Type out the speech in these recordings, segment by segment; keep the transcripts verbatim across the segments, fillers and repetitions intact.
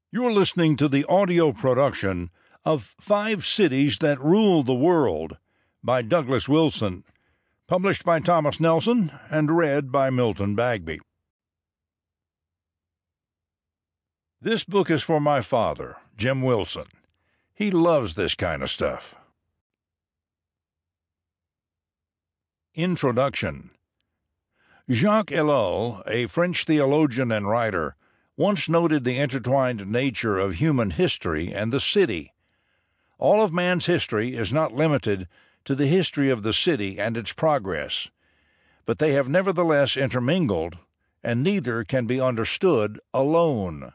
You're listening to the audio production of Five Cities That Rule the World by Douglas Wilson, published by Thomas Nelson and read by Milton Bagby. This book is for my father, Jim Wilson. He loves this kind of stuff. Introduction. Jacques Ellul, a French theologian and writer, once noted the intertwined nature of human history and the city. All of man's history is not limited to the history of the city and its progress, but they have nevertheless intermingled, and neither can be understood alone.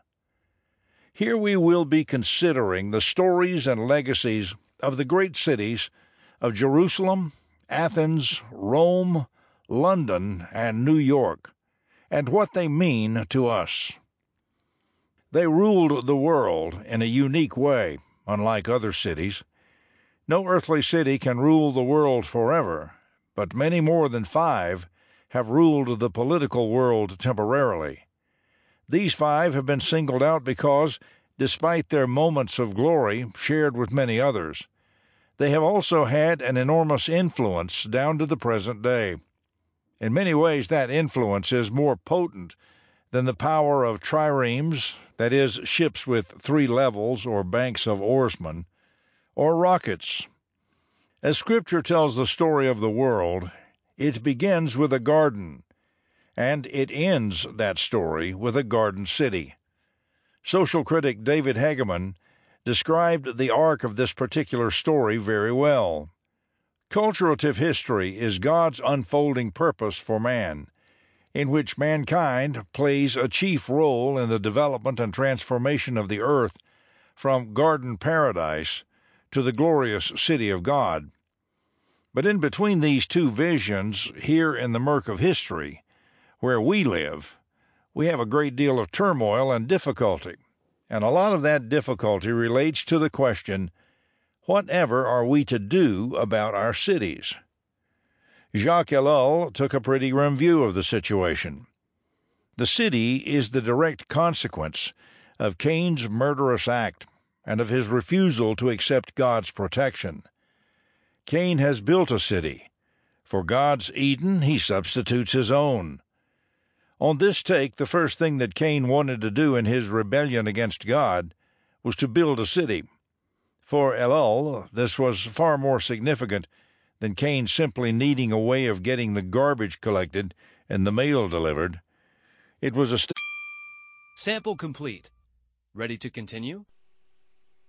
Here we will be considering the stories and legacies of the great cities of Jerusalem, Athens, Rome, London, and New York, and what they mean to us. They ruled the world in a unique way, unlike other cities. No earthly city can rule the world forever, but many more than five have ruled the political world temporarily. These five have been singled out because, despite their moments of glory shared with many others, they have also had an enormous influence down to the present day. In many ways, that influence is more potent than the power of triremes, that is, ships with three levels or banks of oarsmen, or rockets. As Scripture tells the story of the world, it begins with a garden, and it ends that story with a garden city. Social critic David Hegeman described the arc of this particular story very well. Culturative history is God's unfolding purpose for man, in which mankind plays a chief role in the development and transformation of the earth from garden paradise to the glorious city of God. But in between these two visions, here in the murk of history, where we live, we have a great deal of turmoil and difficulty, and a lot of that difficulty relates to the question, whatever are we to do about our cities? Jacques Ellul took a pretty grim view of the situation. The city is the direct consequence of Cain's murderous act and of his refusal to accept God's protection. Cain has built a city. For God's Eden, he substitutes his own. On this take, the first thing that Cain wanted to do in his rebellion against God was to build a city. For Ellul, this was far more significant than Cain simply needing a way of getting the garbage collected and the mail delivered. It was a st- Sample complete. Ready to continue?